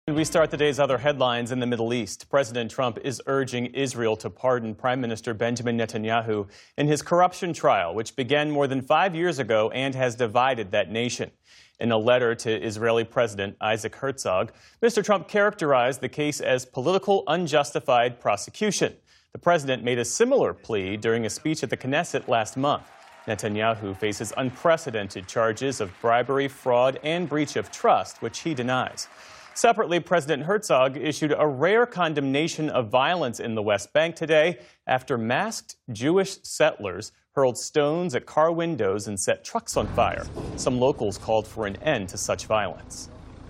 We start the day's other headlines in the Middle East. President Trump is urging Israel to pardon Prime Minister Benjamin Netanyahu in his corruption trial, which began more than 5 years ago and has divided that nation. In a letter to Israeli President Isaac Herzog, Mr. Trump characterized the case as political unjustified prosecution. The president made a similar plea during a speech at the Knesset last month. Netanyahu faces unprecedented charges of bribery, fraud, and breach of trust, which he denies. Separately, President Herzog issued a rare condemnation of violence in the West Bank today after masked Jewish settlers hurled stones at car windows and set trucks on fire. Some locals called for an end to such violence.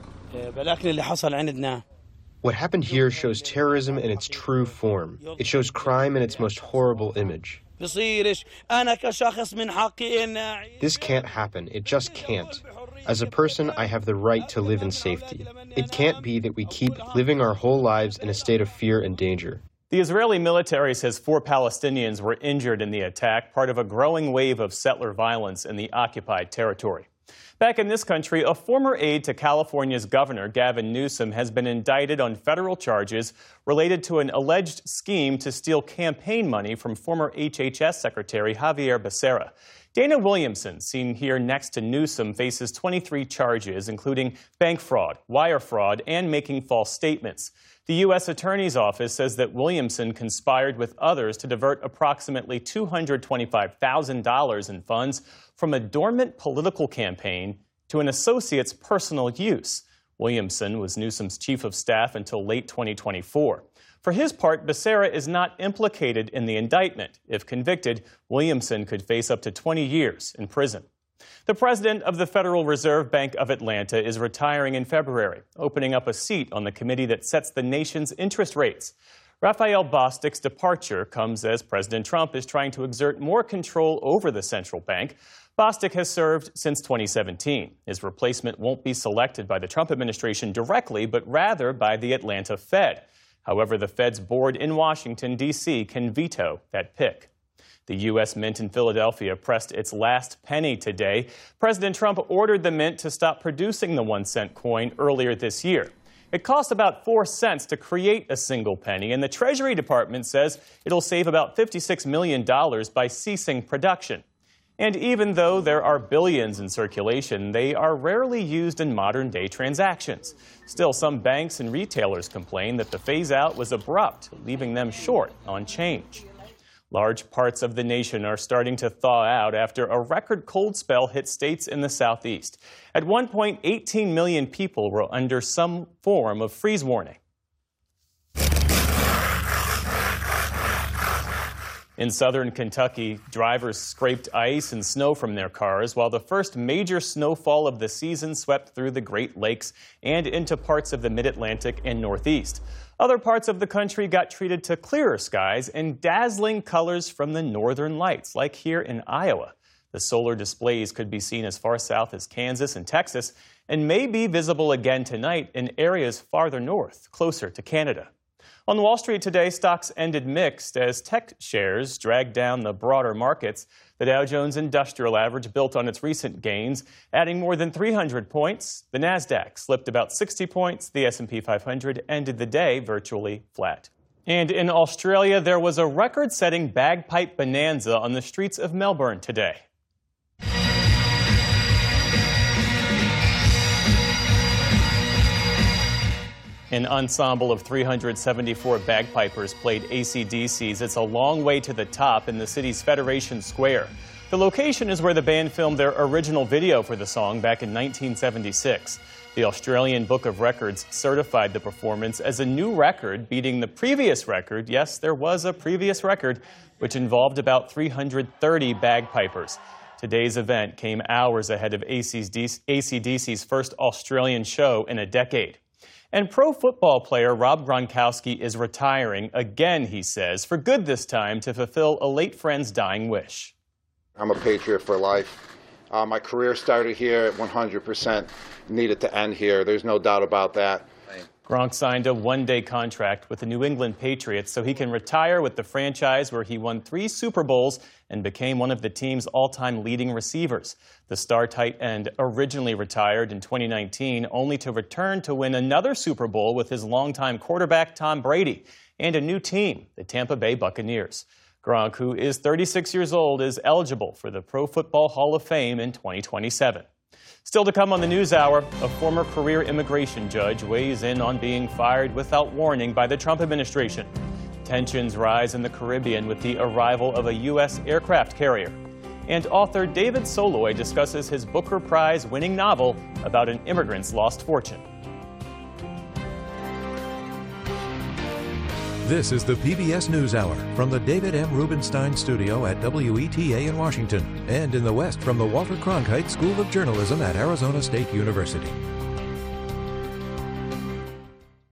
What happened here shows terrorism in its true form. It shows crime in its most horrible image. This can't happen. It just can't. As a person, I have the right to live in safety. It can't be that we keep living our whole lives in a state of fear and danger. The Israeli military says 4 Palestinians were injured in the attack, part of a growing wave of settler violence in the occupied territory. Back in this country, a former aide to California's governor, Gavin Newsom, has been indicted on federal charges related to an alleged scheme to steal campaign money from former HHS Secretary Xavier Becerra. Dana Williamson, seen here next to Newsom, faces 23 charges, including bank fraud, wire fraud, and making false statements. The U.S. Attorney's Office says that Williamson conspired with others to divert approximately $225,000 in funds from a dormant political campaign to an associate's personal use. Williamson was Newsom's chief of staff until late 2024. For his part, Becerra is not implicated in the indictment. If convicted, Williamson could face up to 20 years in prison. The president of the Federal Reserve Bank of Atlanta is retiring in February, opening up a seat on the committee that sets the nation's interest rates. Raphael Bostic's departure comes as President Trump is trying to exert more control over the central bank. Bostic has served since 2017. His replacement won't be selected by the Trump administration directly, but rather by the Atlanta Fed. However, the Fed's board in Washington, D.C. can veto that pick. The U.S. Mint in Philadelphia pressed its last penny today. President Trump ordered the Mint to stop producing the 1-cent coin earlier this year. It cost about 4 cents to create a single penny, and the Treasury Department says it'll save about $56 million by ceasing production. And even though there are billions in circulation, they are rarely used in modern-day transactions. Still, some banks and retailers complain that the phase-out was abrupt, leaving them short on change. Large parts of the nation are starting to thaw out after a record cold spell hit states in the southeast. At one point, 18 million people were under some form of freeze warning. In southern Kentucky, drivers scraped ice and snow from their cars while the first major snowfall of the season swept through the Great Lakes and into parts of the Mid-Atlantic and Northeast. Other parts of the country got treated to clearer skies and dazzling colors from the northern lights, like here in Iowa. The solar displays could be seen as far south as Kansas and Texas and may be visible again tonight in areas farther north, closer to Canada. On Wall Street today, stocks ended mixed as tech shares dragged down the broader markets. The Dow Jones Industrial Average built on its recent gains, adding more than 300 points. The Nasdaq slipped about 60 points. The S&P 500 ended the day virtually flat. And in Australia, there was a record-setting bagpipe bonanza on the streets of Melbourne today. An ensemble of 374 bagpipers played AC/DC's It's a Long Way to the Top in the city's Federation Square. The location is where the band filmed their original video for the song back in 1976. The Australian Book of Records certified the performance as a new record, beating the previous record. Yes, there was a previous record, which involved about 330 bagpipers. Today's event came hours ahead of AC/DC's first Australian show in a decade. And pro football player Rob Gronkowski is retiring again, he says, for good this time to fulfill a late friend's dying wish. I'm a Patriot for life. My career started here at 100%, needed to end here. There's no doubt about that. Gronk signed a one-day contract with the New England Patriots so he can retire with the franchise where he won 3 Super Bowls and became one of the team's all-time leading receivers. The star tight end originally retired in 2019, only to return to win another Super Bowl with his longtime quarterback Tom Brady and a new team, the Tampa Bay Buccaneers. Gronk, who is 36 years old, is eligible for the Pro Football Hall of Fame in 2027. Still to come on the NewsHour, a former career immigration judge weighs in on being fired without warning by the Trump administration. Tensions rise in the Caribbean with the arrival of a U.S. aircraft carrier. And author David Soloy discusses his Booker Prize-winning novel about an immigrant's lost fortune. This is the PBS NewsHour from the David M. Rubenstein Studio at WETA in Washington and in the West from the Walter Cronkite School of Journalism at Arizona State University.